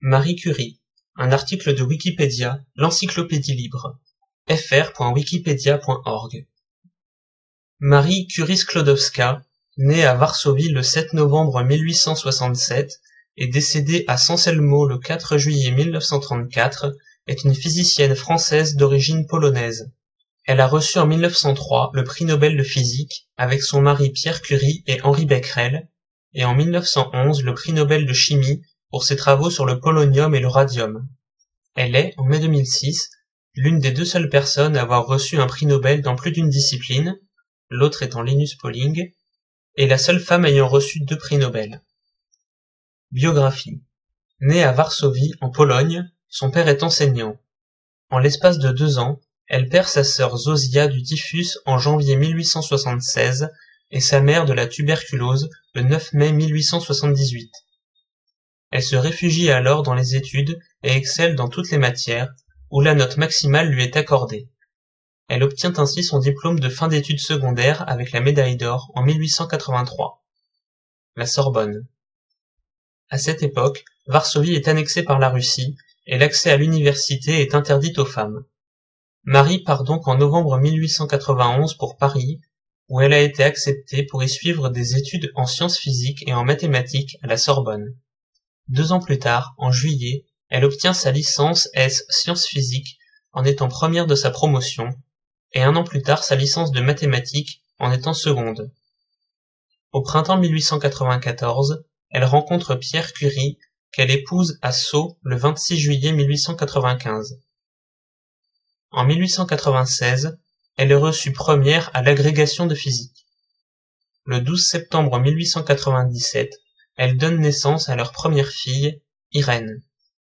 Marie Curie, un article de Wikipédia, l'encyclopédie libre, fr.wikipedia.org. Marie Curie-Sklodowska, née à Varsovie le 7 novembre 1867 et décédée à San Selmo le 4 juillet 1934, est une physicienne française d'origine polonaise. Elle a reçu en 1903 le prix Nobel de physique avec son mari Pierre Curie et Henri Becquerel, et en 1911 le prix Nobel de chimie pour ses travaux sur le polonium et le radium. Elle est, en mai 2006, l'une des deux seules personnes à avoir reçu un prix Nobel dans plus d'une discipline, l'autre étant Linus Pauling, et la seule femme ayant reçu 2 prix Nobel. Biographie. Née à Varsovie, en Pologne, son père est enseignant. En l'espace de 2 ans, elle perd sa sœur Zofia du typhus en janvier 1876 et sa mère de la tuberculose le 9 mai 1878. Elle se réfugie alors dans les études et excelle dans toutes les matières, où la note maximale lui est accordée. Elle obtient ainsi son diplôme de fin d'études secondaires avec la médaille d'or en 1883. La Sorbonne. À cette époque, Varsovie est annexée par la Russie et l'accès à l'université est interdit aux femmes. Marie part donc en novembre 1891 pour Paris, où elle a été acceptée pour y suivre des études en sciences physiques et en mathématiques à la Sorbonne. 2 ans plus tard, en juillet, elle obtient sa licence S sciences physiques en étant première de sa promotion, et 1 an plus tard sa licence de mathématiques en étant seconde. Au printemps 1894, elle rencontre Pierre Curie, qu'elle épouse à Sceaux le 26 juillet 1895. En 1896, elle est reçue première à l'agrégation de physique. Le 12 septembre 1897, elle donne naissance à leur première fille, Irène.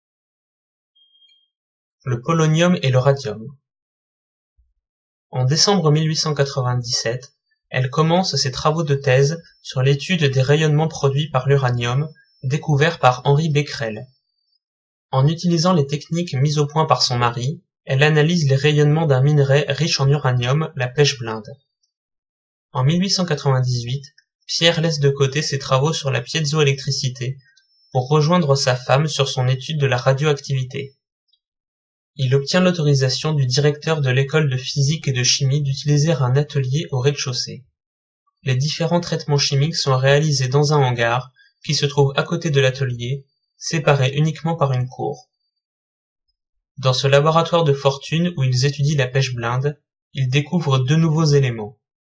Le polonium et le radium. En décembre 1897, elle commence ses travaux de thèse sur l'étude des rayonnements produits par l'uranium, découvert par Henri Becquerel. En utilisant les techniques mises au point par son mari, elle analyse les rayonnements d'un minerai riche en uranium, la pèche blinde. En 1898, Pierre laisse de côté ses travaux sur la piézoélectricité pour rejoindre sa femme sur son étude de la radioactivité. Il obtient l'autorisation du directeur de l'école de physique et de chimie d'utiliser un atelier au rez-de-chaussée. Les différents traitements chimiques sont réalisés dans un hangar qui se trouve à côté de l'atelier, séparé uniquement par une cour. Dans ce laboratoire de fortune où ils étudient la pèche blinde, ils découvrent 2 nouveaux éléments.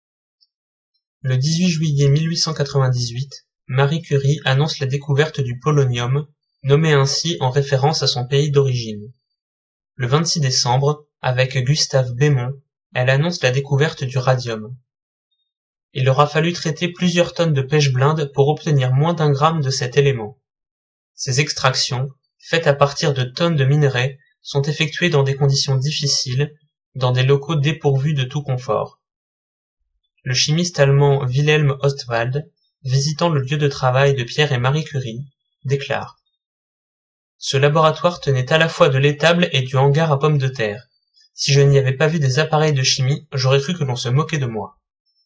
Le 18 juillet 1898, Marie Curie annonce la découverte du polonium, nommé ainsi en référence à son pays d'origine. Le 26 décembre, avec Gustave Bémont, elle annonce la découverte du radium. Il aura fallu traiter plusieurs tonnes de pèche blinde pour obtenir moins d'1 gramme de cet élément. Ces extractions, faites à partir de tonnes de minerais, sont effectuées dans des conditions difficiles, dans des locaux dépourvus de tout confort. Le chimiste allemand Wilhelm Ostwald, visitant le lieu de travail de Pierre et Marie Curie, déclare: « Ce laboratoire tenait à la fois de l'étable et du hangar à pommes de terre. Si je n'y avais pas vu des appareils de chimie, j'aurais cru que l'on se moquait de moi. »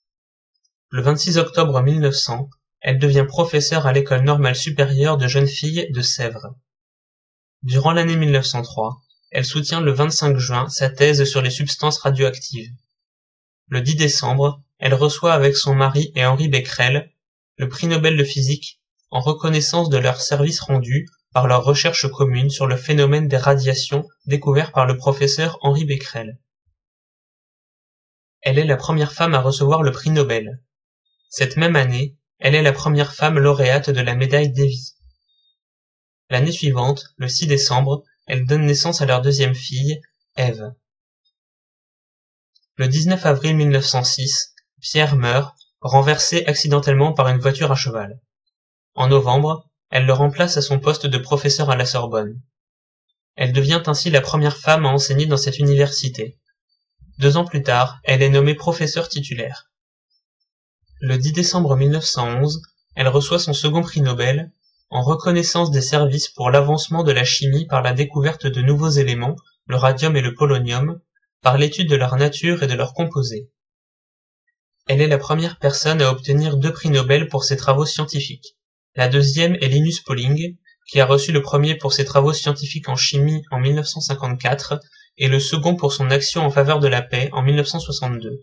Le 26 octobre 1900, elle devient professeure à l'école normale supérieure de jeunes filles de Sèvres. Durant l'année 1903, elle soutient le 25 juin sa thèse sur les substances radioactives. Le 10 décembre, elle reçoit avec son mari et Henri Becquerel le prix Nobel de physique en reconnaissance de leurs services rendus par leurs recherches communes sur le phénomène des radiations découvert par le professeur Henri Becquerel. Elle est la première femme à recevoir le prix Nobel. Cette même année, elle est la première femme lauréate de la médaille Davy. L'année suivante, le 6 décembre, elle donne naissance à leur 2e fille, Ève. Le 19 avril 1906, Pierre meurt, renversé accidentellement par une voiture à cheval. En novembre, elle le remplace à son poste de professeur à la Sorbonne. Elle devient ainsi la première femme à enseigner dans cette université. 2 ans plus tard, elle est nommée professeure titulaire. Le 10 décembre 1911, elle reçoit son second prix Nobel, en reconnaissance des services pour l'avancement de la chimie par la découverte de nouveaux éléments, le radium et le polonium, par l'étude de leur nature et de leurs composés. Elle est la première personne à obtenir 2 prix Nobel pour ses travaux scientifiques. La deuxième est Linus Pauling, qui a reçu le premier pour ses travaux scientifiques en chimie en 1954 et le second pour son action en faveur de la paix en 1962.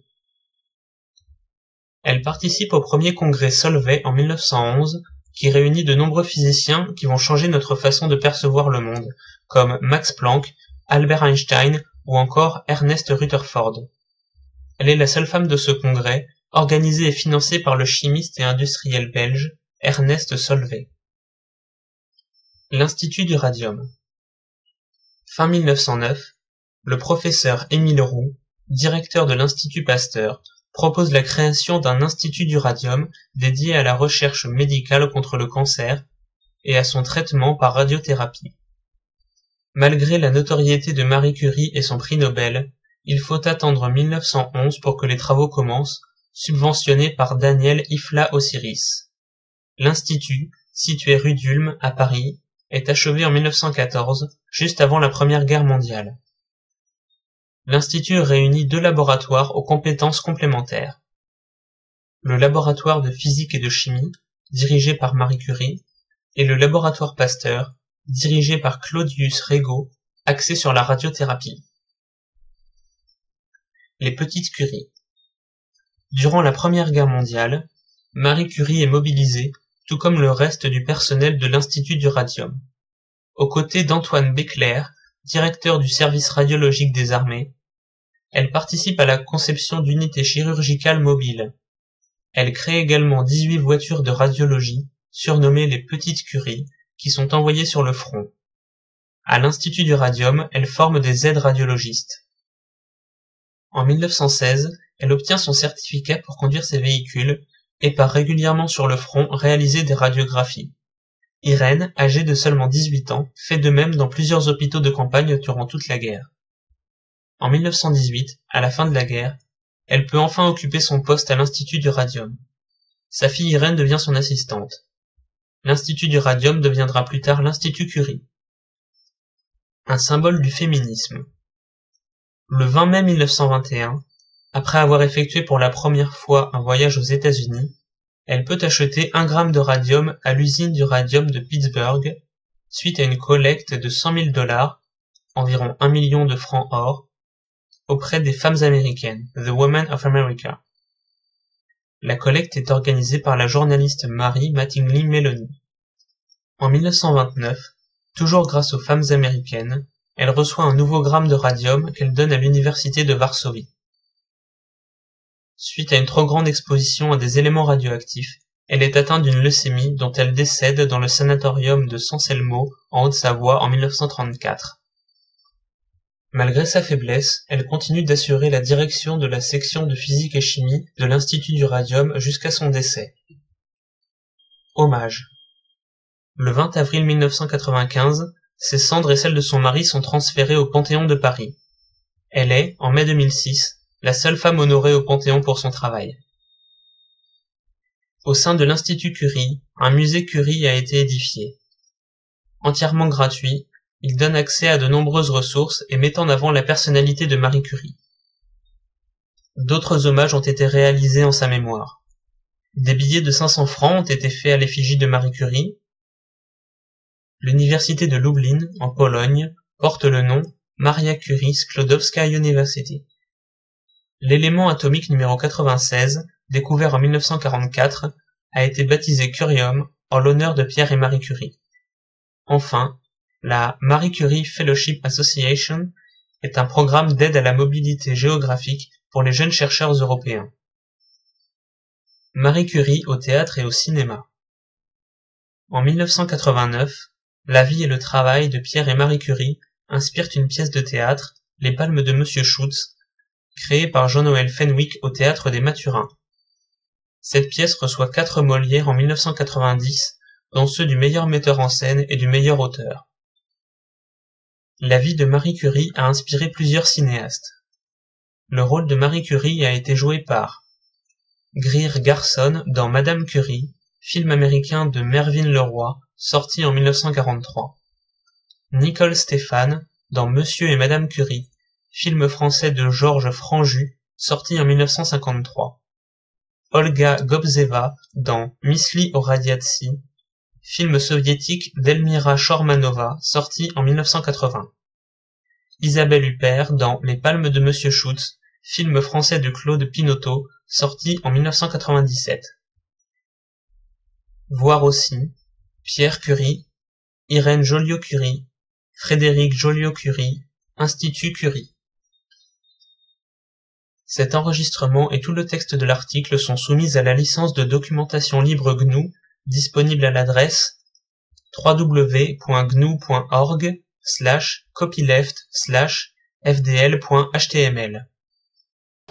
Elle participe au premier congrès Solvay en 1911, qui réunit de nombreux physiciens qui vont changer notre façon de percevoir le monde, comme Max Planck, Albert Einstein ou encore Ernest Rutherford. Elle est la seule femme de ce congrès, organisé et financé par le chimiste et industriel belge Ernest Solvay. L'Institut du radium. Fin 1909, le professeur Émile Roux, directeur de l'Institut Pasteur, propose la création d'un institut du radium dédié à la recherche médicale contre le cancer et à son traitement par radiothérapie. Malgré la notoriété de Marie Curie et son prix Nobel, il faut attendre 1911 pour que les travaux commencent, subventionnés par Daniel Ifla Osiris. L'Institut, situé rue d'Ulm à Paris, est achevé en 1914, juste avant la Première Guerre mondiale. L'Institut réunit 2 laboratoires aux compétences complémentaires. Le laboratoire de physique et de chimie, dirigé par Marie Curie, et le laboratoire Pasteur, dirigé par Claudius Regaud, axé sur la radiothérapie. Les petites Curie. Durant la Première Guerre mondiale, Marie Curie est mobilisée, tout comme le reste du personnel de l'Institut du radium. Aux côtés d'Antoine Béclair, directeur du service radiologique des armées, elle participe à la conception d'unités chirurgicales mobiles. Elle crée également 18 voitures de radiologie, surnommées les Petites Curie, qui sont envoyées sur le front. À l'Institut du radium, elle forme des aides-radiologistes. En 1916, elle obtient son certificat pour conduire ses véhicules et part régulièrement sur le front réaliser des radiographies. Irène, âgée de seulement 18 ans, fait de même dans plusieurs hôpitaux de campagne durant toute la guerre. En 1918, à la fin de la guerre, elle peut enfin occuper son poste à l'Institut du radium. Sa fille Irène devient son assistante. L'Institut du radium deviendra plus tard l'Institut Curie. Un symbole du féminisme. Le 20 mai 1921, après avoir effectué pour la première fois un voyage aux États-Unis, elle peut acheter 1 gramme de radium à l'usine du radium de Pittsburgh, suite à une collecte de $100 000, environ 1 million de francs or, auprès des femmes américaines, The Women of America. La collecte est organisée par la journaliste Mary Mattingly Meloni. En 1929, toujours grâce aux femmes américaines, elle reçoit un nouveau gramme de radium qu'elle donne à l'université de Varsovie. Suite à une trop grande exposition à des éléments radioactifs, elle est atteinte d'une leucémie dont elle décède dans le sanatorium de Sanselmo, en Haute-Savoie, en 1934. Malgré sa faiblesse, elle continue d'assurer la direction de la section de physique et chimie de l'Institut du radium jusqu'à son décès. Hommage. Le 20 avril 1995, ses cendres et celles de son mari sont transférées au Panthéon de Paris. Elle est, en mai 2006, la seule femme honorée au Panthéon pour son travail. Au sein de l'Institut Curie, un musée Curie a été édifié. Entièrement gratuit, il donne accès à de nombreuses ressources et met en avant la personnalité de Marie Curie. D'autres hommages ont été réalisés en sa mémoire. Des billets de 500 francs ont été faits à l'effigie de Marie Curie. L'université de Lublin, en Pologne, porte le nom Maria Curie Sklodowska University. L'élément atomique numéro 96, découvert en 1944, a été baptisé Curium en l'honneur de Pierre et Marie Curie. Enfin, la Marie Curie Fellowship Association est un programme d'aide à la mobilité géographique pour les jeunes chercheurs européens. Marie Curie au théâtre et au cinéma. En 1989, la vie et le travail de Pierre et Marie Curie inspirent une pièce de théâtre, Les Palmes de Monsieur Schutz, créée par Jean-Noël Fenwick au théâtre des Mathurins. Cette pièce reçoit 4 Molières en 1990, dont ceux du meilleur metteur en scène et du meilleur auteur. La vie de Marie Curie a inspiré plusieurs cinéastes. Le rôle de Marie Curie a été joué par Greer Garson dans Madame Curie, film américain de Mervyn LeRoy, sorti en 1943. Nicole Stéphane dans Monsieur et Madame Curie, film français de Georges Franju, sorti en 1953. Olga Gobzeva dans Mysli o radiacji, film soviétique d'Elmira Shormanova, sorti en 1980. Isabelle Huppert dans Les Palmes de Monsieur Schutz, film français de Claude Pinoteau, sorti en 1997. Voir aussi Pierre Curie, Irène Joliot-Curie, Frédéric Joliot-Curie, Institut Curie. Cet enregistrement et tout le texte de l'article sont soumis à la licence de documentation libre GNU, disponible à l'adresse www.gnu.org/copyleft/fdl.html.